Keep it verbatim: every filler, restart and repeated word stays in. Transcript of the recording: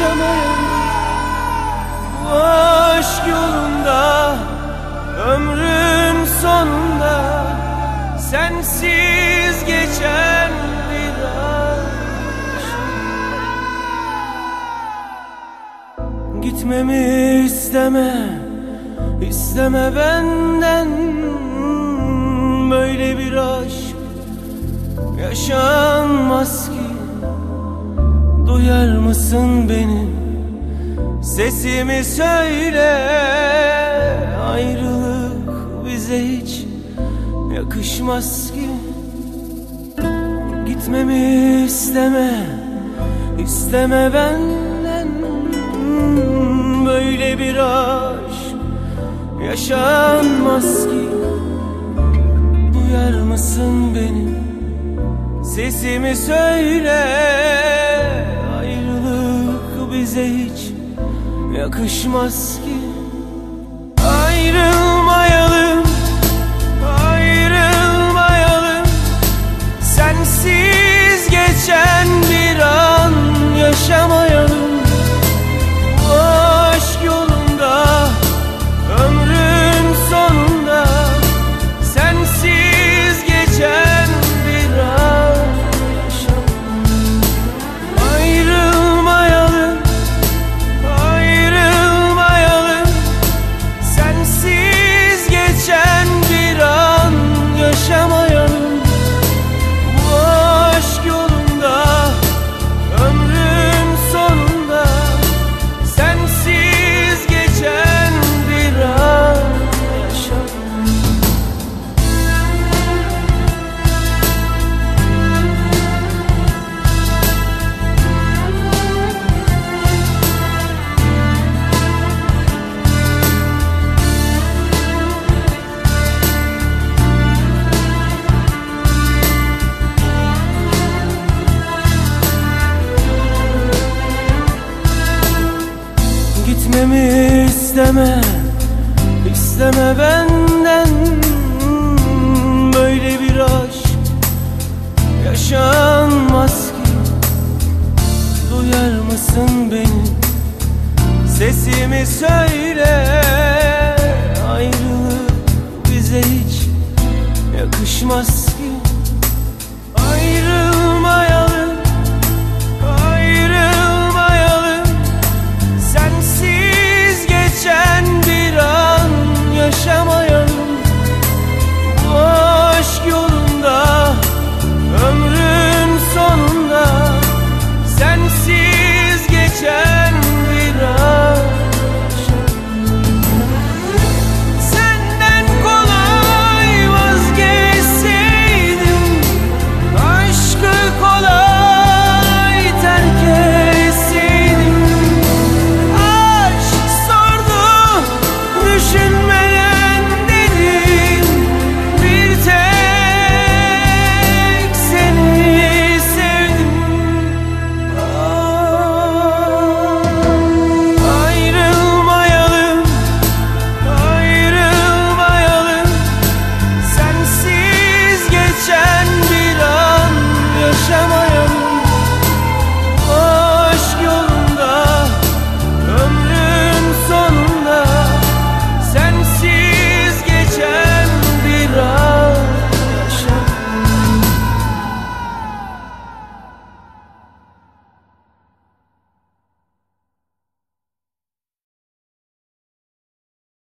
yaşamayalım. Bu aşk yolunda, ömrün sonunda sensiz geçen bir aşk. Gitmemi isteme, isteme benden. Böyle bir aşk yaşanmaz ki. Duyar mısın benim sesimi söyle. Ayrılık bize hiç yakışmaz ki. Gitmemi isteme, isteme benden. Böyle bir aşk yaşanmaz ki. Duyar mısın benim sesimi söyle. Ayrılık bize hiç yakışmaz ki. Ayrılmayalım, ayrılmayalım. Sensiz geçen bir an yaşamayalım. Bu aşk yolunda, ömrün sonunda sensiz geçen bir an yaşamayalım. Ayrılmayalım, ayrılmayalım. Sensiz geçen bir an yaşamayalım. Bu aşk yolunda, ömrün sonunda sensiz geçen bir an yaşamayalım. Gitmemi isteme, isteme benden. Böyle bir aşk yaşanmaz ki. Duyar mısın benim sesimi söyle. Ayrılık bize hiç yakışmaz ki.